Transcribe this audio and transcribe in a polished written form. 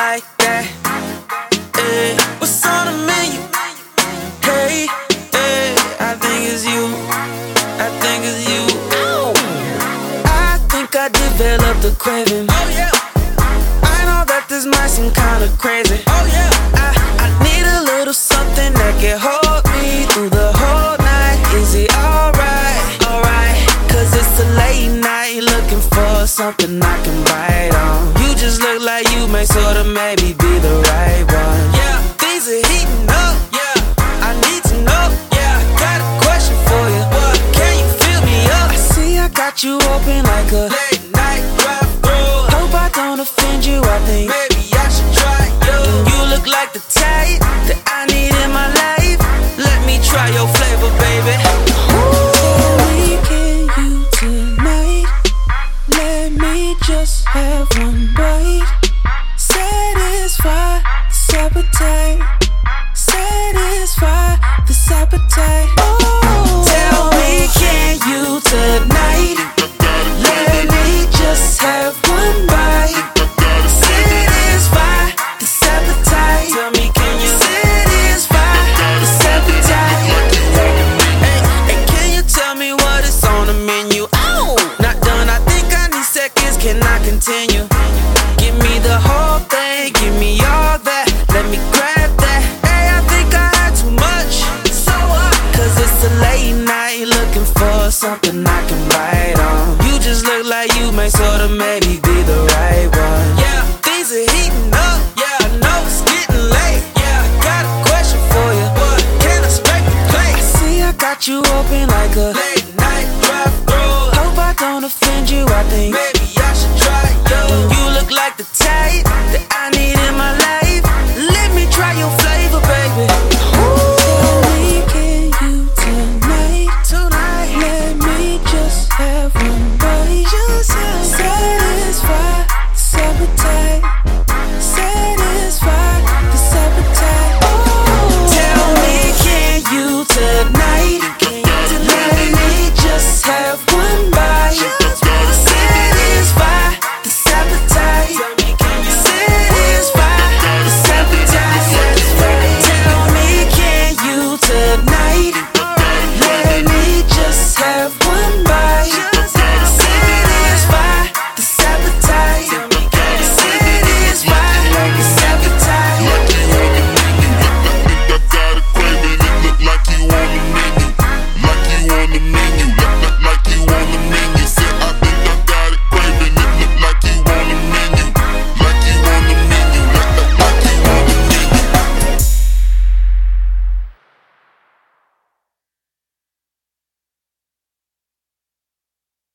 like that. Hey, what's on the menu? Hey, hey, I think it's you. I think it's you. Ow. I think I developed a craving. Oh yeah. I know that this might seem kinda crazy. Oh yeah. I need a little something that can hold me through the whole night. Is it alright? Alright. Cause it's a late night looking for something I can bite on. You just look like you may sorta maybe be the right one. Yeah, things are heating up. Yeah, I need to know. Yeah, got a question for you. What? Can you fill me up? I see I got you open like a late night drive-through. Hope I don't offend you. I think maybe I should try you. You look like the type that I need in my life. Let me try your flavor, baby. Just have one bite. Satisfy this appetite. Satisfy this appetite. Oh, tell me, can you tonight? Let me just have one bite. Satisfy this appetite. Tell me, can you satisfy this appetite? Hey, can you tell me what is on the menu? Oh, not done. I think I need seconds. Can I continue? Give me the whole thing, give me all that. Let me grab that. Hey, I think I had too much. So what? Cause it's a late night looking for something I can bite on. You just look like you may sorta maybe be the right one. Yeah, things are heating up. Yeah, I know it's getting late. Yeah, I got a question for you. What? Can I scrape the plate? I see I got you open like a late night drive-through. Hope I don't offend you. I think maybe